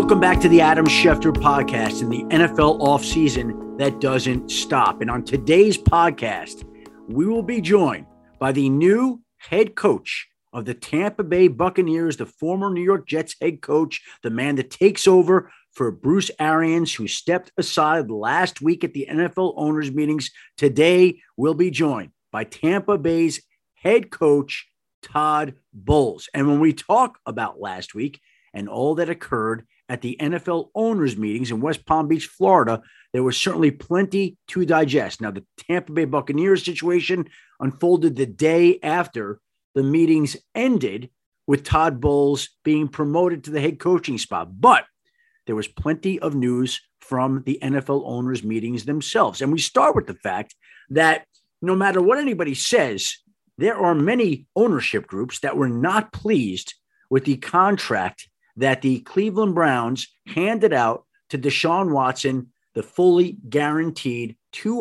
Welcome back to the Adam Schefter podcast and the NFL offseason that doesn't stop. And on today's podcast, we will be joined by the new head coach of the Tampa Bay Buccaneers, the former New York Jets head coach, the man that takes over for Bruce Arians, who stepped aside last week at the NFL owners meetings. Today, we'll be joined by Tampa Bay's head coach, Todd Bowles. And when we talk about last week and all that occurred at the NFL owners meetings in West Palm Beach, Florida, there was certainly plenty to digest. Now, the Tampa Bay Buccaneers situation unfolded the day after the meetings ended, with Todd Bowles being promoted to the head coaching spot. But there was plenty of news from the NFL owners meetings themselves. And we start with the fact that no matter what anybody says, there are many ownership groups that were not pleased with the contract that the Cleveland Browns handed out to Deshaun Watson, the fully guaranteed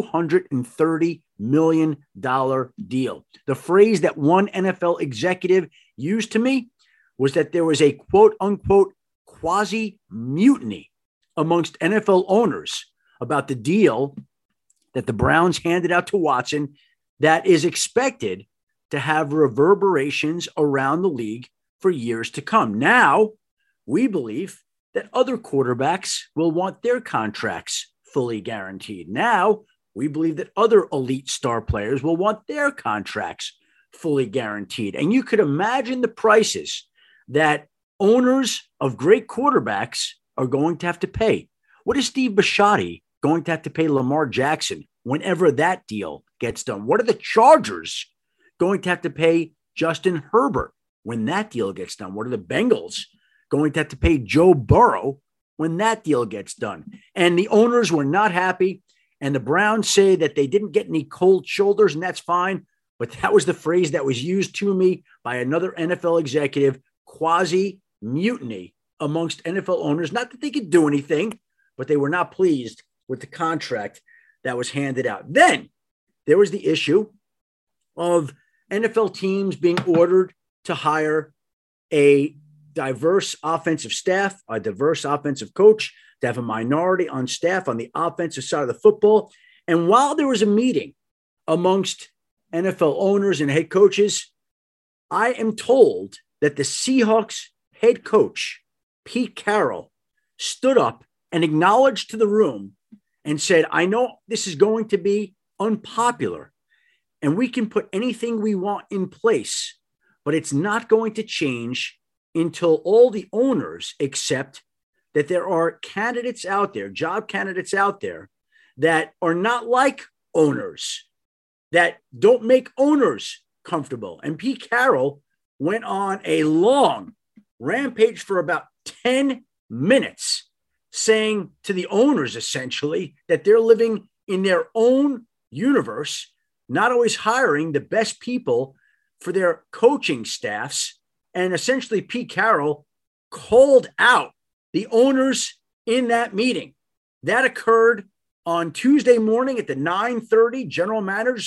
$230 million deal. The phrase that one NFL executive used to me was that there was a quote unquote quasi mutiny amongst NFL owners about the deal that the Browns handed out to Watson that is expected to have reverberations around the league for years to come. Now, we believe that other quarterbacks will want their contracts fully guaranteed. Now, we believe that other elite star players will want their contracts fully guaranteed. And you could imagine the prices that owners of great quarterbacks are going to have to pay. What is Steve Bisciotti going to have to pay Lamar Jackson whenever that deal gets done? What are the Chargers going to have to pay Justin Herbert when that deal gets done? What are the Bengals going to have to pay Joe Burrow when that deal gets done? And the owners were not happy. And the Browns say that they didn't get any cold shoulders, and that's fine. But that was the phrase that was used to me by another NFL executive, quasi mutiny amongst NFL owners. Not that they could do anything, but they were not pleased with the contract that was handed out. Then there was the issue of NFL teams being ordered to hire a diverse offensive staff, a diverse offensive coach, to have a minority on staff on the offensive side of the football. And while there was a meeting amongst NFL owners and head coaches, I am told that the Seahawks head coach, Pete Carroll, stood up and acknowledged to the room and said, I know this is going to be unpopular and we can put anything we want in place, but it's not going to change until all the owners accept that there are candidates out there, job candidates out there, that are not like owners, that don't make owners comfortable. And Pete Carroll went on a long rampage for about 10 minutes, saying to the owners, essentially, that they're living in their own universe, not always hiring the best people for their coaching staffs. And essentially, Pete Carroll called out the owners in that meeting. That occurred on Tuesday morning at the 9:30 general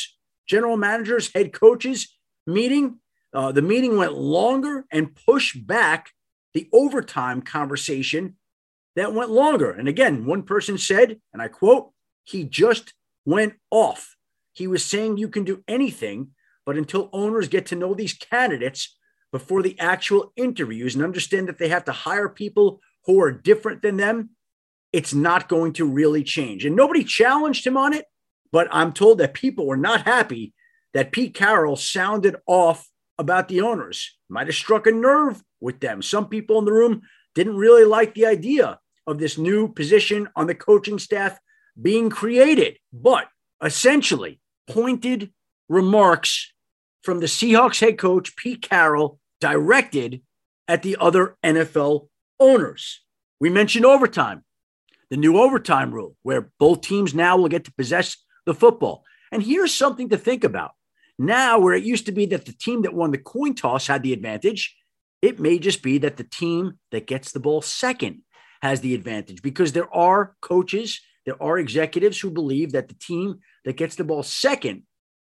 managers, head coaches meeting. The meeting went longer and pushed back the overtime conversation that went longer. And again, one person said, and I quote, he just went off. He was saying you can do anything, but until owners get to know these candidates before the actual interviews and understand that they have to hire people who are different than them, it's not going to really change. And nobody challenged him on it, but I'm told that people were not happy that Pete Carroll sounded off about the owners. Might have struck a nerve with them. Some people in the room didn't really like the idea of this new position on the coaching staff being created, but essentially pointed remarks from the Seahawks head coach, Pete Carroll, directed at the other NFL owners. We mentioned overtime, the new overtime rule, where both teams now will get to possess the football. And here's something to think about. Now, where it used to be that the team that won the coin toss had the advantage, it may just be that the team that gets the ball second has the advantage, because there are coaches, there are executives who believe that the team that gets the ball second,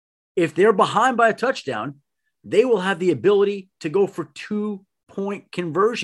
if they're behind by a touchdown, they will have the ability to go for 2-point conversions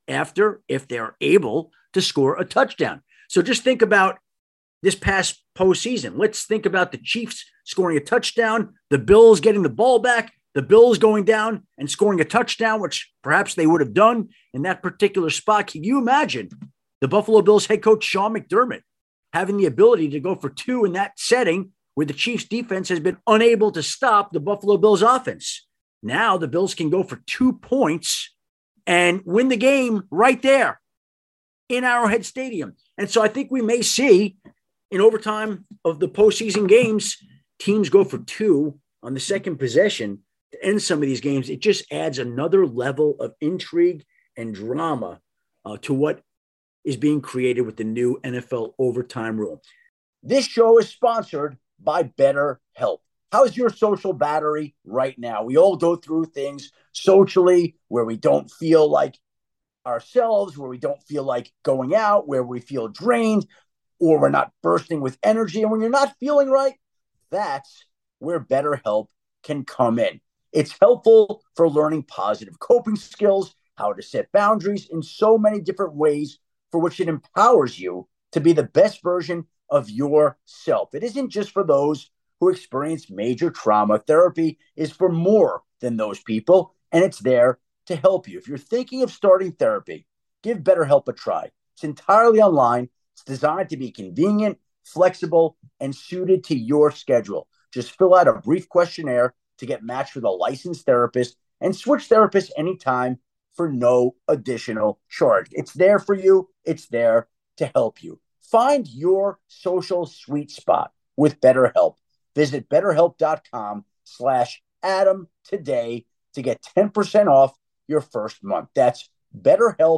if they're able to score a touchdown. So just think about this past postseason. Let's think about the Chiefs scoring a touchdown, the Bills getting the ball back, the Bills going down and scoring a touchdown, which perhaps they would have done in that particular spot. Can you imagine the Buffalo Bills head coach Sean McDermott having the ability to go for two in that setting where the Chiefs defense has been unable to stop the Buffalo Bills offense? Now the Bills can go for 2 points and win the game right there in Arrowhead Stadium. And so I think we may see in overtime of the postseason games, teams go for two on the second possession to end some of these games. It just adds another level of intrigue and drama to what is being created with the new NFL overtime rule. This show is sponsored by BetterHelp. How's your social battery right now? We all go through things socially where we don't feel like ourselves, where we don't feel like going out, where we feel drained, or we're not bursting with energy. And when you're not feeling right, that's where BetterHelp can come in. It's helpful for learning positive coping skills, how to set boundaries in so many different ways for which it empowers you to be the best version of yourself. It isn't just for those who experience major trauma. Therapy is for more than those people, and it's there to help you. If you're thinking of starting therapy, give BetterHelp a try. It's entirely online. It's designed to be convenient, flexible, and suited to your schedule. Just fill out a brief questionnaire to get matched with a licensed therapist and switch therapists anytime for no additional charge. It's there for you. It's there to help you. Find your social sweet spot with BetterHelp. Visit BetterHelp.com/Adam today to get 10% off your first month. That's BetterHelp,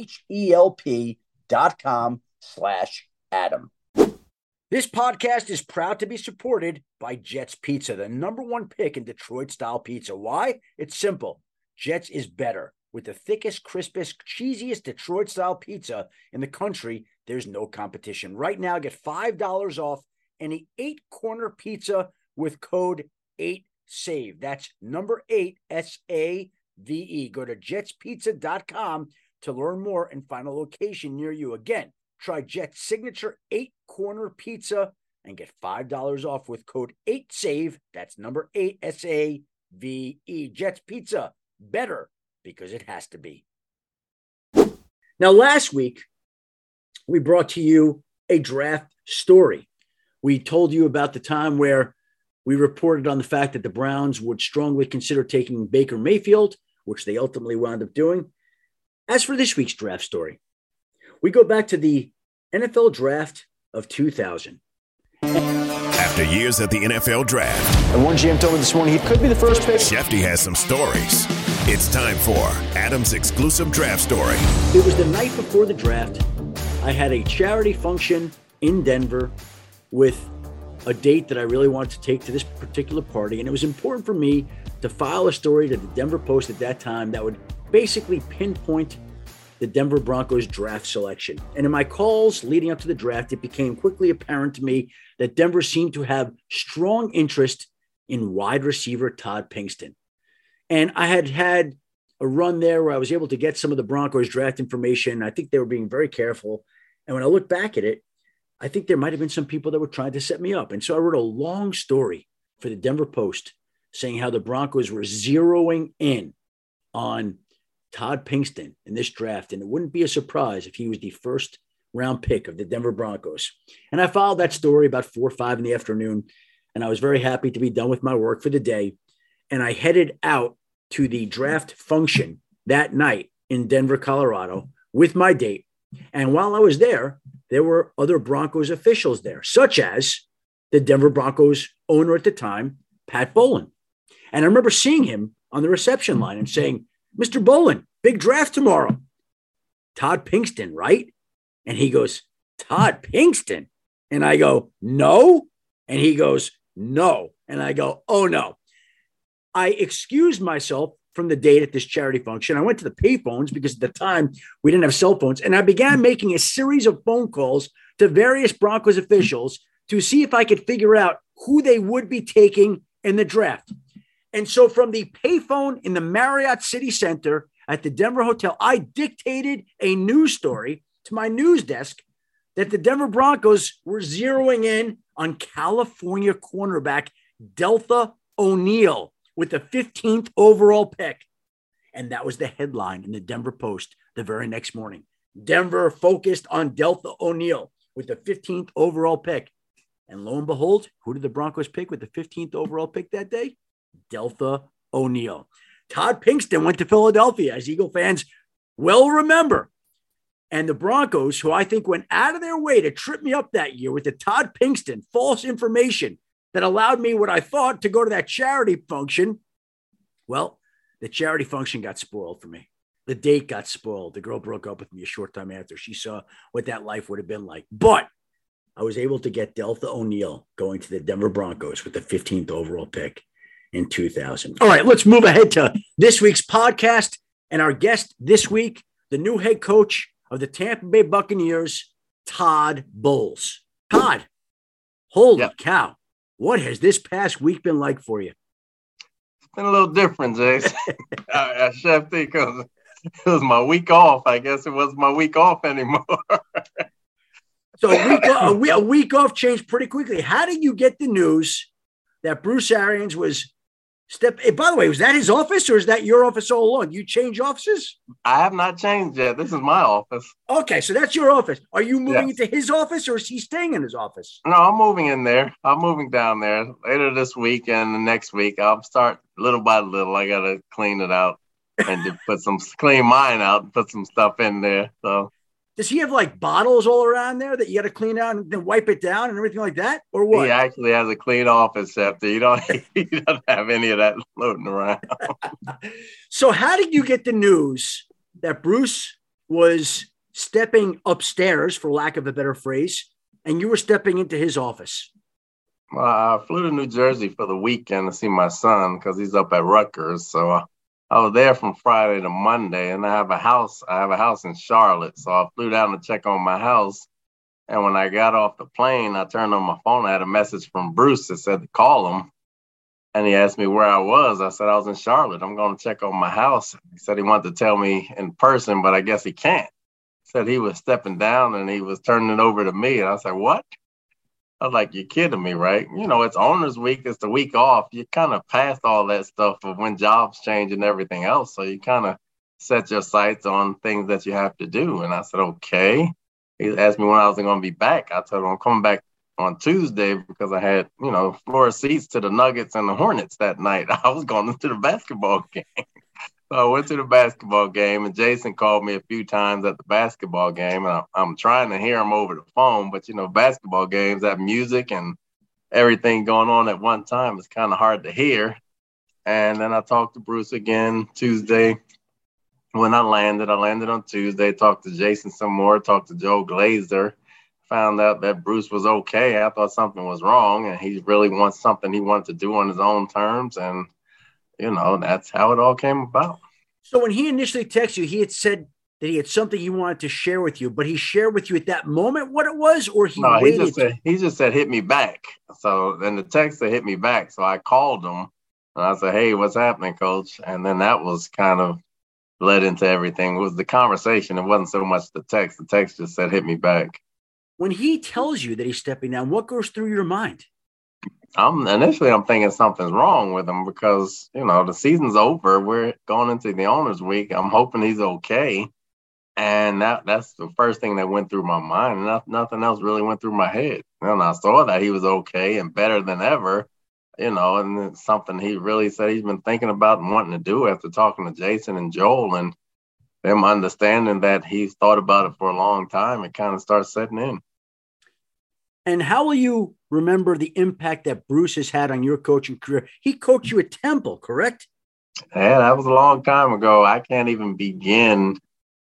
HELP.com/Adam. This podcast is proud to be supported by Jets Pizza, the #1 pick in Detroit-style pizza. Why? It's simple. Jets is better. With the thickest, crispest, cheesiest Detroit-style pizza in the country, there's no competition. Right now, get $5 off any 8-corner pizza with code 8SAVE. That's number 8, SAVE. Go to jetspizza.com to learn more and find a location near you. Again, try Jet's signature 8-corner pizza and get $5 off with code 8SAVE. That's number 8, SAVE. Jet's Pizza, better because it has to be. Now, last week, we brought to you a draft story. We told you about the time where we reported on the fact that the Browns would strongly consider taking Baker Mayfield, which they ultimately wound up doing. As for this week's draft story, we go back to the NFL draft of 2000. After years at the NFL draft, And one GM told me this morning he could be the first pick. Shefty has some stories. It's time for Adam's exclusive draft story. It was the night before the draft. I had a charity function in Denver with a date that I really wanted to take to this particular party. And it was important for me to file a story to the Denver Post at that time that would basically pinpoint the Denver Broncos draft selection. And in my calls leading up to the draft, it became quickly apparent to me that Denver seemed to have strong interest in wide receiver Todd Pinkston. And I had a run there where I was able to get some of the Broncos draft information. I think they were being very careful. And when I look back at it, I think there might have been some people that were trying to set me up. And so I wrote a long story for the Denver Post saying how the Broncos were zeroing in on Todd Pinkston in this draft. And it wouldn't be a surprise if he was the first round pick of the Denver Broncos. And I followed that story about 4 or 5 in the afternoon. And I was very happy to be done with my work for the day. And I headed out to the draft function that night in Denver, Colorado with my date. And while I was there were other Broncos officials there, such as the Denver Broncos owner at the time, Pat Bowlen. And I remember seeing him on the reception line and saying, "Mr. Bowlen, big draft tomorrow. Todd Pinkston, right?" And he goes, "Todd Pinkston?" And I go, "No." And he goes, "No." And I go, "Oh, no." I excused myself from the date at this charity function. I went to the payphones because at the time we didn't have cell phones. And I began making a series of phone calls to various Broncos officials to see if I could figure out who they would be taking in the draft. And so from the payphone in the Marriott City Center at the Denver hotel, I dictated a news story to my news desk that the Denver Broncos were zeroing in on California cornerback Deltha O'Neal with the 15th overall pick. And that was the headline in the Denver Post the very next morning. Denver focused on Deltha O'Neal with the 15th overall pick. And lo and behold, who did the Broncos pick with the 15th overall pick that day? Deltha O'Neal. Todd Pinkston went to Philadelphia, as Eagle fans well remember. And the Broncos, who I think went out of their way to trip me up that year with the Todd Pinkston false information that allowed me what I thought to go to that charity function. Well, the charity function got spoiled for me. The date got spoiled. The girl broke up with me a short time after. She saw what that life would have been like. But I was able to get Deltha O'Neal going to the Denver Broncos with the 15th overall pick in 2000. All right, let's move ahead to this week's podcast. And our guest this week, the new head coach of the Tampa Bay Buccaneers, Todd Bowles. Todd, holy cow. What has this past week been like for you? It's been a little different, Jace. Chef, because it was my week off. I guess it wasn't my week off anymore. So a week off changed pretty quickly. How did you get the news that Bruce Arians was by the way, was that his office or is that your office all along? You change offices? I have not changed yet. This is my office. Okay, so that's your office. Are you moving into his office or is he staying in his office? No, I'm moving in there. I'm moving down there later this week and the next week. I'll start little by little. I got to clean it out and to clean mine out and put some stuff in there. So. Does he have like bottles all around there that you got to clean out and then wipe it down and everything like that? Or what? He actually has a clean office, Chef. He doesn't have any of that floating around. So how did you get the news that Bruce was stepping upstairs, for lack of a better phrase, and you were stepping into his office? Well, I flew to New Jersey for the weekend to see my son because he's up at Rutgers. So I was there from Friday to Monday, and I have a house in Charlotte. So I flew down to check on my house. And when I got off the plane, I turned on my phone. I had a message from Bruce that said to call him. And he asked me where I was. I said, I was in Charlotte. I'm going to check on my house. He said he wanted to tell me in person, but I guess he can't. He said he was stepping down and he was turning it over to me. And I said, what? I was like, you're kidding me, right? You know, it's Owners Week. It's the week off. You kind of past all that stuff of when jobs change and everything else. So you kind of set your sights on things that you have to do. And I said, okay. He asked me when I was going to be back. I told him I'm coming back on Tuesday because I had, floor seats to the Nuggets and the Hornets that night. I was going to the basketball game. So I went to the basketball game, and Jason called me a few times at the basketball game, and I'm trying to hear him over the phone. But, basketball games have music and everything going on at one time. It's kind of hard to hear. And then I talked to Bruce again Tuesday. When I landed on Tuesday, talked to Jason some more, talked to Joe Glazer, found out that Bruce was okay. I thought something was wrong, and he really wants something he wanted to do on his own terms. And that's how it all came about. So when he initially texted you, he had said that he had something he wanted to share with you, but he shared with you at that moment what it was, or waited? He just said, hit me back. So then the text said, hit me back. So I called him and I said, hey, what's happening, coach? And then that was kind of led into everything. It was the conversation. It wasn't so much the text. The text just said, hit me back. When he tells you that he's stepping down, what goes through your mind? Initially, I'm thinking something's wrong with him because, the season's over. We're going into the Owners Week. I'm hoping he's okay. And that's the first thing that went through my mind. Nothing else really went through my head. And I saw that he was okay and better than ever, and it's something he really said he's been thinking about and wanting to do after talking to Jason and Joel and them understanding that he's thought about it for a long time. It kind of starts setting in. And how will you remember the impact that Bruce has had on your coaching career? He coached you at Temple, correct? Yeah, that was a long time ago. I can't even begin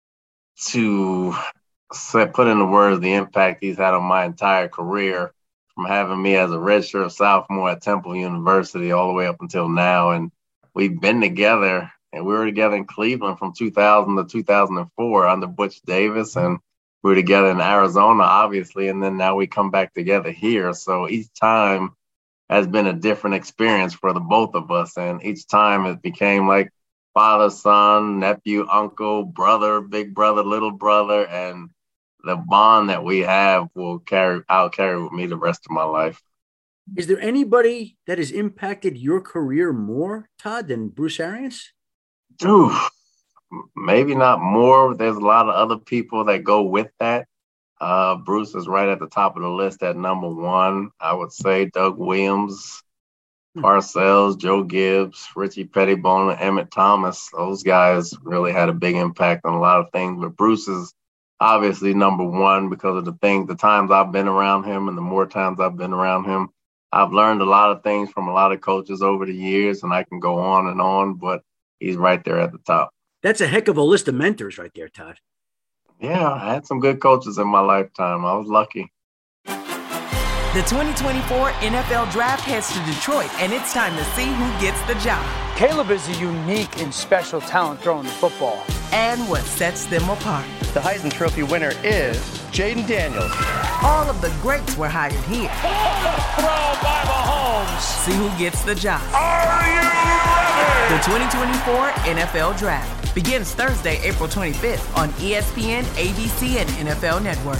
to put into words the impact he's had on my entire career, from having me as a redshirt sophomore at Temple University all the way up until now. And we've been together, and we were together in Cleveland from 2000 to 2004 under Butch Davis, and we were together in Arizona, obviously, and then now we come back together here. So each time has been a different experience for the both of us, and each time it became like father, son, nephew, uncle, brother, big brother, little brother, and the bond that we have I'll carry with me the rest of my life. Is there anybody that has impacted your career more, Todd, than Bruce Arians? Ooh, maybe not more. There's a lot of other people that go with that. Bruce is right at the top of the list at number one. I would say Doug Williams, Parcells, Joe Gibbs, Richie Pettibone, and Emmett Thomas. Those guys really had a big impact on a lot of things. But Bruce is obviously number one because of the times I've been around him and the more times I've been around him. I've learned a lot of things from a lot of coaches over the years, and I can go on, but he's right there at the top. That's a heck of a list of mentors right there, Todd. Yeah, I had some good coaches in my lifetime. I was lucky. The 2024 NFL Draft heads to Detroit, and it's time to see who gets the job. Caleb is a unique and special talent throwing the football. And what sets them apart. The Heisman Trophy winner is Jaden Daniels. All of the greats were hired here. Throw by Mahomes. See who gets the job. Are you ready? The 2024 NFL Draft begins Thursday, April 25th on ESPN, ABC, and NFL Network.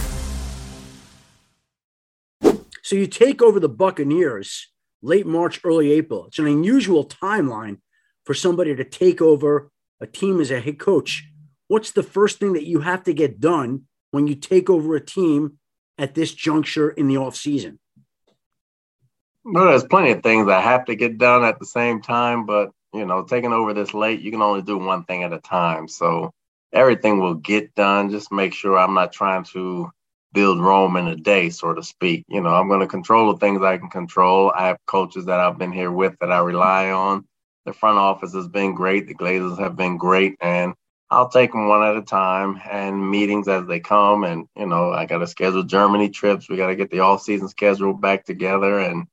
So you take over the Buccaneers late March, early April. It's an unusual timeline for somebody to take over a team as a head coach. What's the first thing that you have to get done when you take over a team at this juncture in the offseason? Well, there's plenty of things that have to get done at the same time, but, taking over this late, you can only do one thing at a time. So everything will get done. Just make sure I'm not trying to build Rome in a day, so to speak. I'm going to control the things I can control. I have coaches that I've been here with that I rely on. The front office has been great. The Glazers have been great. And I'll take them one at a time and meetings as they come. And, I got to schedule Germany trips. We got to get the off-season schedule back together. And,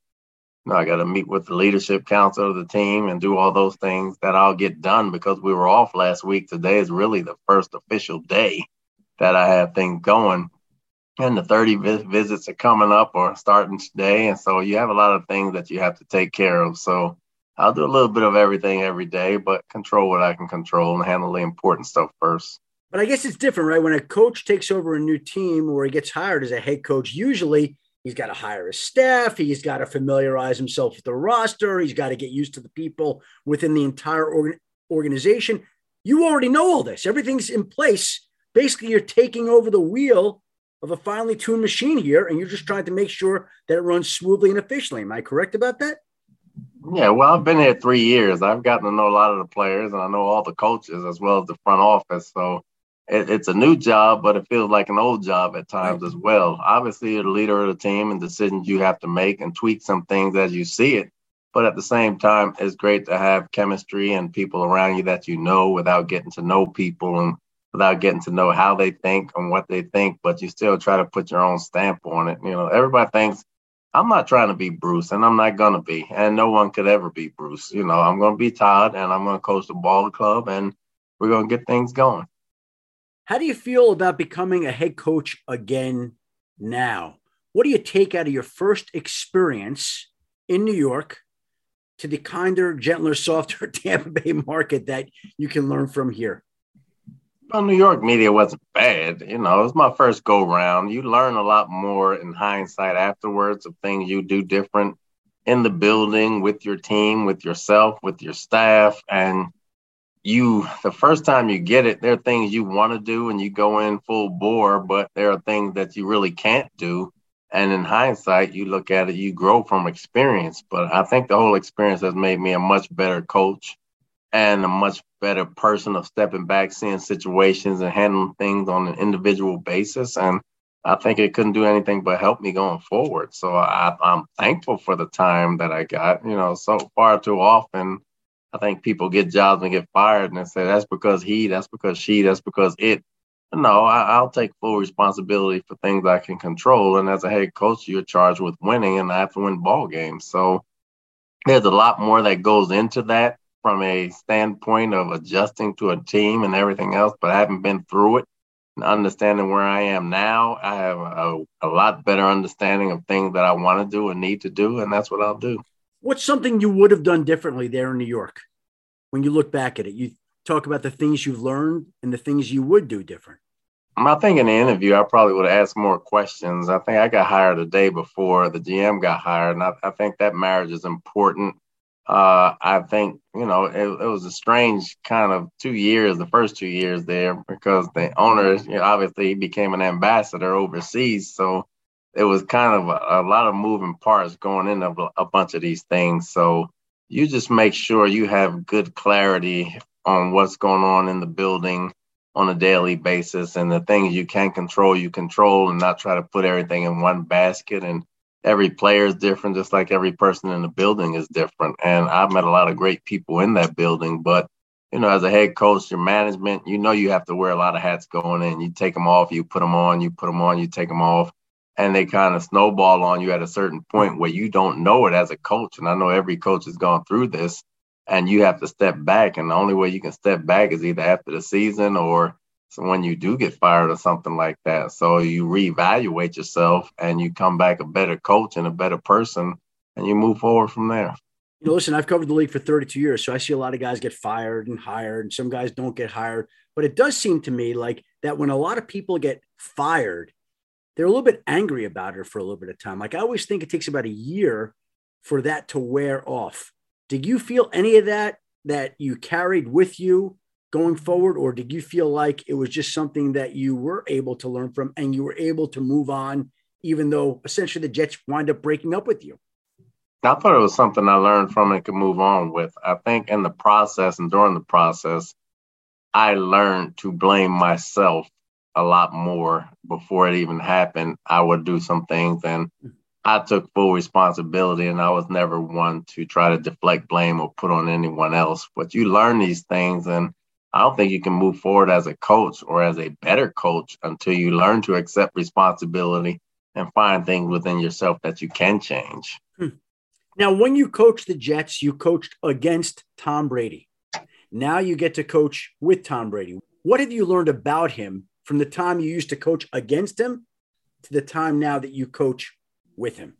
I got to meet with the leadership council of the team and do all those things that I'll get done because we were off last week. Today is really the first official day that I have things going. And the 30 visits are coming up or starting today. And so you have a lot of things that you have to take care of. So I'll do a little bit of everything every day, but control what I can control and handle the important stuff first. But I guess it's different, right? When a coach takes over a new team or he gets hired as a head coach, usually he's got to hire his staff. He's got to familiarize himself with the roster. He's got to get used to the people within the entire organization. You already know all this. Everything's in place. Basically, you're taking over the wheel of a finely tuned machine here, and you're just trying to make sure that it runs smoothly and efficiently. Am I correct about that? Yeah, well, I've been here 3 years. I've gotten to know a lot of the players, and I know all the coaches as well as the front office. So it's a new job, but it feels like an old job at times as well. Obviously, you're the leader of the team and decisions you have to make and tweak some things as you see it. But at the same time, it's great to have chemistry and people around you that you know without getting to know people and without getting to know how they think and what they think, but you still try to put your own stamp on it. Everybody thinks, I'm not trying to be Bruce, and I'm not going to be, and no one could ever be Bruce. I'm going to be Todd, and I'm going to coach the ball club, and we're going to get things going. How do you feel about becoming a head coach again now? What do you take out of your first experience in New York to the kinder, gentler, softer Tampa Bay market that you can learn from here? Well, New York media wasn't bad. It was my first go round. You learn a lot more in hindsight afterwards of things you do different in the building with your team, with yourself, with your staff. And the first time you get it, there are things you want to do and you go in full bore, but there are things that you really can't do. And in hindsight, you look at it, you grow from experience. But I think the whole experience has made me a much better coach and a much better person of stepping back, seeing situations and handling things on an individual basis. And I think it couldn't do anything but help me going forward. So I'm thankful for the time that I got. So far too often, I think people get jobs and get fired and they say, that's because that's because she, that's because it. No, I'll take full responsibility for things I can control. And as a head coach, you're charged with winning, and I have to win ball games. So there's a lot more that goes into that from a standpoint of adjusting to a team and everything else, but I haven't been through it and understanding where I am now. I have a lot better understanding of things that I want to do and need to do, and that's what I'll do. What's something you would have done differently there in New York when you look back at it? talk about the things you've learned and the things you would do different? I think in the interview, I probably would have asked more questions. I think I got hired a day before the GM got hired, and I think that marriage is important. I think, it was a strange kind of 2 years, the first 2 years there, because the owner, obviously he became an ambassador overseas. So it was kind of a lot of moving parts going into a bunch of these things. So you just make sure you have good clarity on what's going on in the building on a daily basis, and the things you can control, you control, and not try to put everything in one basket. And every player is different, just like every person in the building is different. And I've met a lot of great people in that building, but as a head coach, your management, you have to wear a lot of hats going in. You take them off, you put them on, you put them on, you take them off, and they kind of snowball on you at a certain point where you don't know it as a coach. And I know every coach has gone through this, and you have to step back. And the only way you can step back is either after the season or when you do get fired or something like that. So you reevaluate yourself and you come back a better coach and a better person, and you move forward from there. Listen, I've covered the league for 32 years, so I see a lot of guys get fired and hired, and some guys don't get hired. But it does seem to me like that when a lot of people get fired, they're a little bit angry about it for a little bit of time. Like I always think it takes about a year for that to wear off. Did you feel any of that you carried with you going forward, or did you feel like it was just something that you were able to learn from and you were able to move on, even though essentially the Jets wind up breaking up with you? I thought it was something I learned from and could move on with. I think in the process and during the process, I learned to blame myself a lot more before it even happened. I would do some things and I took full responsibility, and I was never one to try to deflect blame or put on anyone else. But you learn these things, and I don't think you can move forward as a coach or as a better coach until you learn to accept responsibility and find things within yourself that you can change. Now, when you coached the Jets, you coached against Tom Brady. Now you get to coach with Tom Brady. What have you learned about him from the time you used to coach against him to the time now that you coach with him?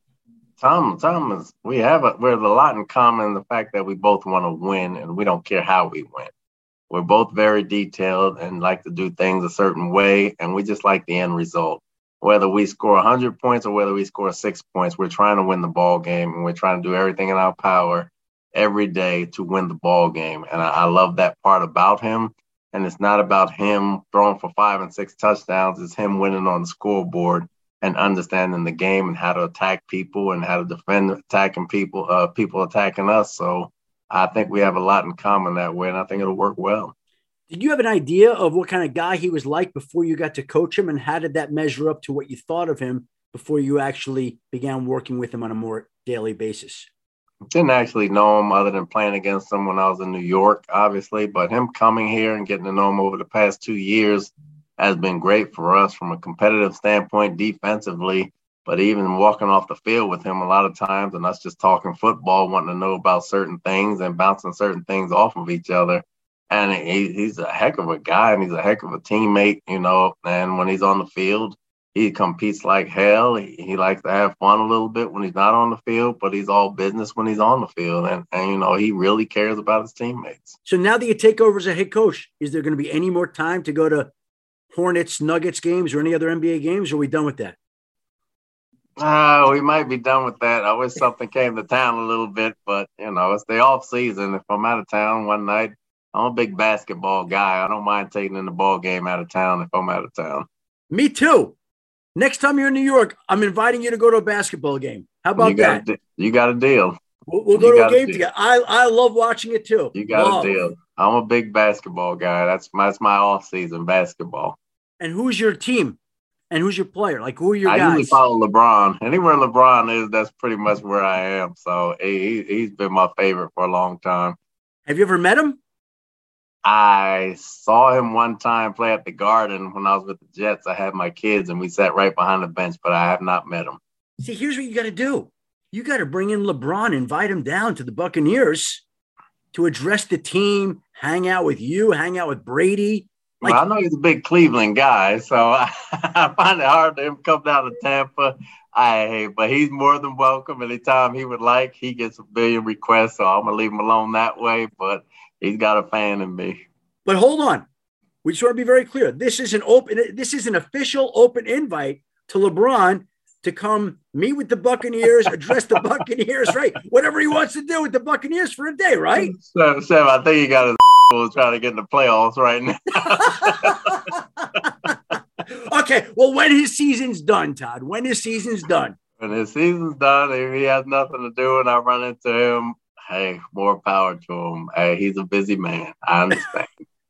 Tom is, we have a lot in common. The fact that we both want to win, and we don't care how we win. We're both very detailed and like to do things a certain way, and we just like the end result. Whether we score 100 points or whether we score 6 points, we're trying to win the ball game, and we're trying to do everything in our power every day to win the ball game. And I love that part about him. And it's not about him throwing for 5 and 6 touchdowns. It's him winning on the scoreboard and understanding the game and how to attack people and how to defend attacking people, people attacking us. So I think we have a lot in common that way, and I think it'll work well. Did you have an idea of what kind of guy he was like before you got to coach him, and how did that measure up to what you thought of him before you actually began working with him on a more daily basis? Didn't actually know him other than playing against him when I was in New York, obviously, but him coming here and getting to know him over the past 2 years has been great for us from a competitive standpoint defensively, but even walking off the field with him a lot of times and us just talking football, wanting to know about certain things and bouncing certain things off of each other. And he's a heck of a guy, and he's a heck of a teammate, and when he's on the field, he competes like hell. He likes to have fun a little bit when he's not on the field, but he's all business when he's on the field. And he really cares about his teammates. So now that you take over as a head coach, is there going to be any more time to go to Hornets, Nuggets games or any other NBA games, or are we done with that? We might be done with that. I wish something came to town a little bit, but, it's the off season. If I'm out of town one night, I'm a big basketball guy. I don't mind taking in the ball game out of town if I'm out of town. Me too. Next time you're in New York, I'm inviting you to go to a basketball game. How about that? You got a deal. We'll go to a game together. I love watching it too. You got a deal. I'm a big basketball guy. That's my off season, basketball. And who's your team? And who's your player? Like, who are your guys? I usually follow LeBron. Anywhere LeBron is, that's pretty much where I am. So he's been my favorite for a long time. Have you ever met him? I saw him one time play at the Garden when I was with the Jets. I had my kids, and we sat right behind the bench, but I have not met him. See, here's what you got to do. You got to bring in LeBron, invite him down to the Buccaneers to address the team, hang out with you, hang out with Brady. Well, I know he's a big Cleveland guy, so I find it hard to him come down to Tampa. But he's more than welcome. Anytime he would like, he gets a billion requests, so I'm going to leave him alone that way. But he's got a fan in me. But hold on. We just want to be very clear. This is an official open invite to LeBron to come meet with the Buccaneers, address the Buccaneers, right? Whatever he wants to do with the Buccaneers for a day, right? So, Sam, I think he got his trying to get in the playoffs right now. Okay, well, when his season's done, Todd, when his season's done. When his season's done, if he has nothing to do and I run into him, hey, more power to him. Hey, he's a busy man. I understand.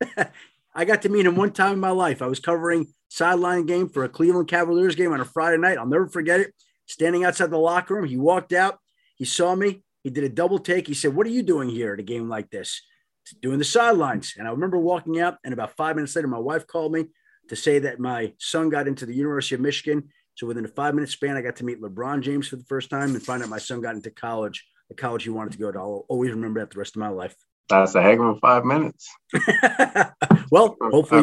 I got to meet him one time in my life. I was covering sideline game for a Cleveland Cavaliers game on a Friday night. I'll never forget it. Standing outside the locker room, he walked out. He saw me. He did a double take. He said, "What are you doing here at a game like this?" Doing the sidelines. And I remember walking out, and about 5 minutes later, my wife called me to say that my son got into the University of Michigan. So within a 5-minute span, I got to meet LeBron James for the first time and find out my son got into college, the college he wanted to go to. I'll always remember that the rest of my life. That's a heck of a 5 minutes. Well, hopefully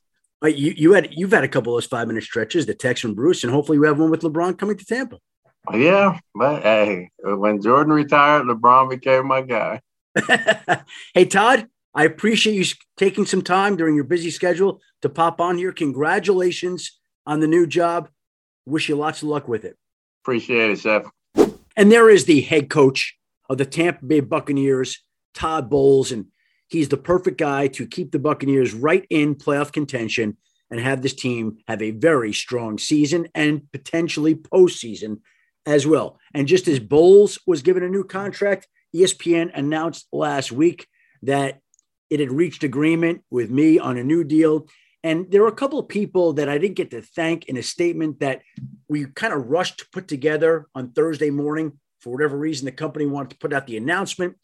you've had a couple of those 5-minute stretches, the Tex and Bruce, and hopefully you have one with LeBron coming to Tampa. Yeah, but hey, when Jordan retired, LeBron became my guy. Hey, Todd, I appreciate you taking some time during your busy schedule to pop on here. Congratulations on the new job. Wish you lots of luck with it. Appreciate it, Chef. And there is the head coach of the Tampa Bay Buccaneers, Todd Bowles, and he's the perfect guy to keep the Buccaneers right in playoff contention and have this team have a very strong season and potentially postseason as well. And just as Bowles was given a new contract, ESPN announced last week that it had reached agreement with me on a new deal. And there were a couple of people that I didn't get to thank in a statement that we kind of rushed to put together on Thursday morning. For whatever reason, the company wanted to put out the announcement.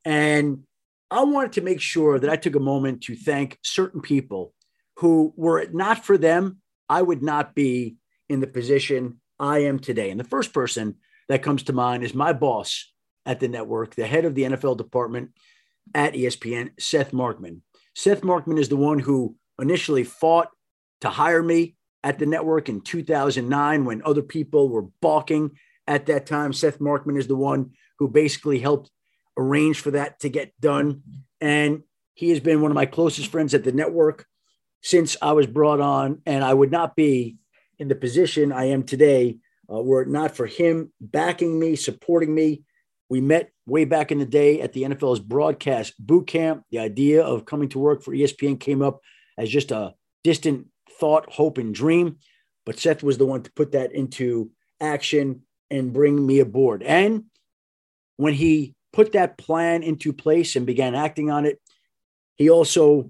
And I wanted to make sure that I took a moment to thank certain people who, were it not for them, I would not be in the position I am today. And the first person that comes to mind is my boss at the network, the head of the NFL department at ESPN, Seth Markman. Seth Markman is the one who initially fought to hire me at the network in 2009 when other people were balking at that time. Seth Markman is the one who basically helped arrange for that to get done. And he has been one of my closest friends at the network since I was brought on. And I would not be in the position I am today were it not for him backing me, supporting me. We met way back in the day at the NFL's broadcast boot camp. The idea of coming to work for ESPN came up as just a distant thought, hope, and dream. But Seth was the one to put that into action and bring me aboard. And when he put that plan into place and began acting on it, he also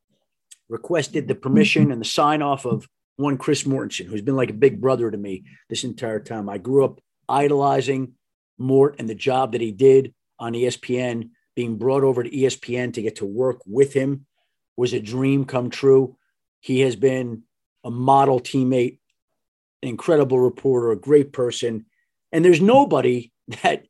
requested the permission and the sign off of one Chris Mortensen, who's been like a big brother to me this entire time. I grew up idolizing Mort and the job that he did on ESPN. Being brought over to ESPN to get to work with him was a dream come true. He has been a model teammate, an incredible reporter, a great person. And there's nobody that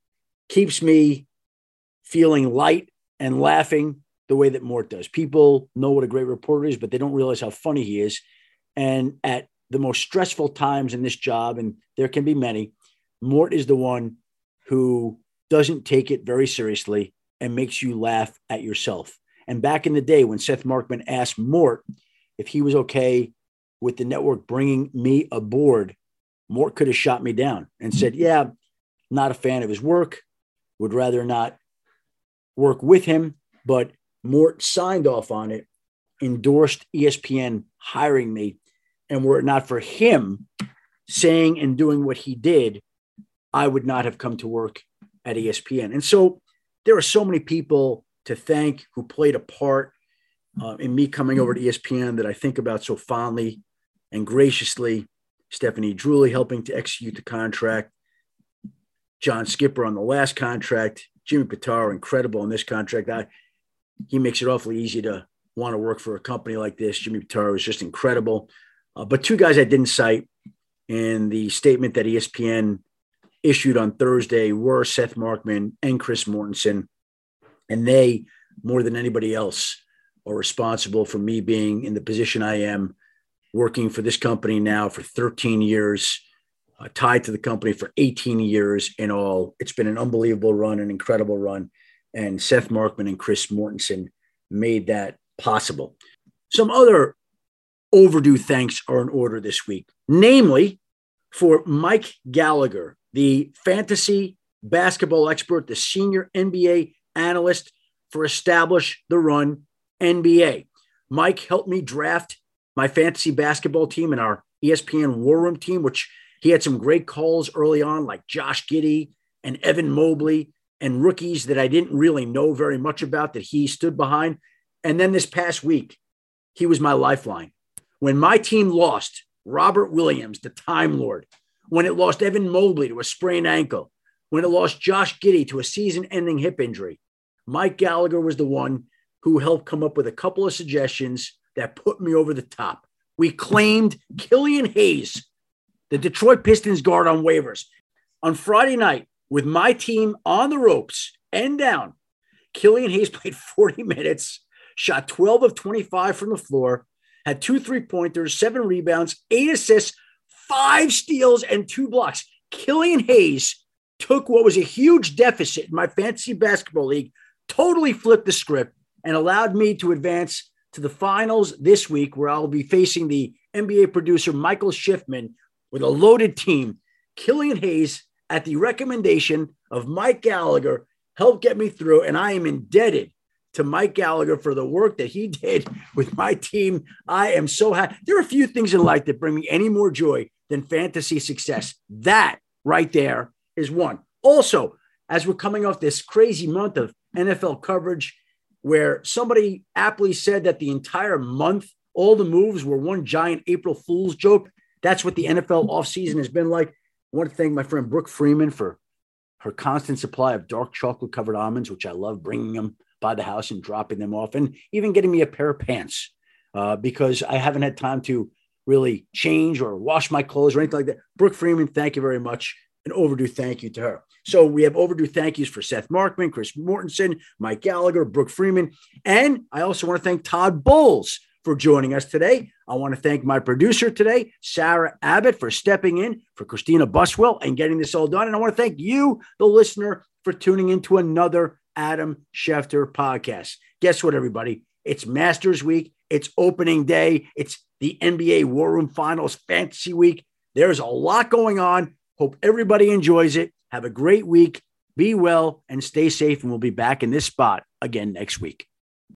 keeps me feeling light and laughing the way that Mort does. People know what a great reporter is, but they don't realize how funny he is. And at the most stressful times in this job, and there can be many, Mort is the one who doesn't take it very seriously and makes you laugh at yourself. And back in the day when Seth Markman asked Mort if he was okay with the network bringing me aboard, Mort could have shot me down and said, yeah, not a fan of his work, would rather not work with him. But Mort signed off on it, endorsed ESPN hiring me. And were it not for him saying and doing what he did, I would not have come to work at ESPN. And so there are so many people to thank who played a part in me coming over to ESPN that I think about so fondly and graciously. Stephanie Drewley helping to execute the contract, John Skipper on the last contract, Jimmy Pitaro, incredible on this contract. He makes it awfully easy to want to work for a company like this. Jimmy Pitaro is just incredible. But two guys I didn't cite in the statement that ESPN issued on Thursday were Seth Markman and Chris Mortensen. And they, more than anybody else, are responsible for me being in the position I am, working for this company now for 13 years, tied to the company for 18 years in all. It's been an unbelievable run, an incredible run. And Seth Markman and Chris Mortensen made that possible. Some other overdue thanks are in order this week, namely for Mike Gallagher, the fantasy basketball expert, the senior NBA analyst for Establish the Run NBA. Mike helped me draft my fantasy basketball team and our ESPN War Room team, which he had some great calls early on, like Josh Giddey and Evan Mobley and rookies that I didn't really know very much about that he stood behind. And then this past week, he was my lifeline. When my team lost Robert Williams, the Time Lord, when it lost Evan Mobley to a sprained ankle, when it lost Josh Giddey to a season-ending hip injury, Mike Gallagher was the one who helped come up with a couple of suggestions that put me over the top. We claimed Killian Hayes, the Detroit Pistons guard, on waivers. On Friday night, with my team on the ropes and down, Killian Hayes played 40 minutes, shot 12 of 25 from the floor, had 2 3-pointers, 7 rebounds, 8 assists, 5 steals, and 2 blocks. Killian Hayes took what was a huge deficit in my fantasy basketball league, totally flipped the script, and allowed me to advance to the finals this week, where I'll be facing the NBA producer Michael Schiffman with a loaded team. Killian Hayes, at the recommendation of Mike Gallagher, helped get me through, and I am indebted to Mike Gallagher for the work that he did with my team. I am so happy. There are a few things in life that bring me any more joy than fantasy success. That right there is one. Also, as we're coming off this crazy month of NFL coverage, where somebody aptly said that the entire month, all the moves were one giant April Fool's joke. That's what the NFL offseason has been like. I want to thank my friend Brooke Freeman for her constant supply of dark chocolate covered almonds, which I love, bringing them by the house and dropping them off, and even getting me a pair of pants because I haven't had time to really change or wash my clothes or anything like that. Brooke Freeman, thank you very much. An overdue thank you to her. So we have overdue thank yous for Seth Markman, Chris Mortensen, Mike Gallagher, Brooke Freeman. And I also want to thank Todd Bowles for joining us today. I want to thank my producer today, Sarah Abbott, for stepping in for Christina Buswell and getting this all done. And I want to thank you, the listener, for tuning into another Adam Schefter podcast. Guess what, everybody? It's Masters Week. It's opening day. It's the NBA War Room Finals Fantasy Week. There's a lot going on. Hope everybody enjoys it. Have a great week. Be well and stay safe. And we'll be back in this spot again next week.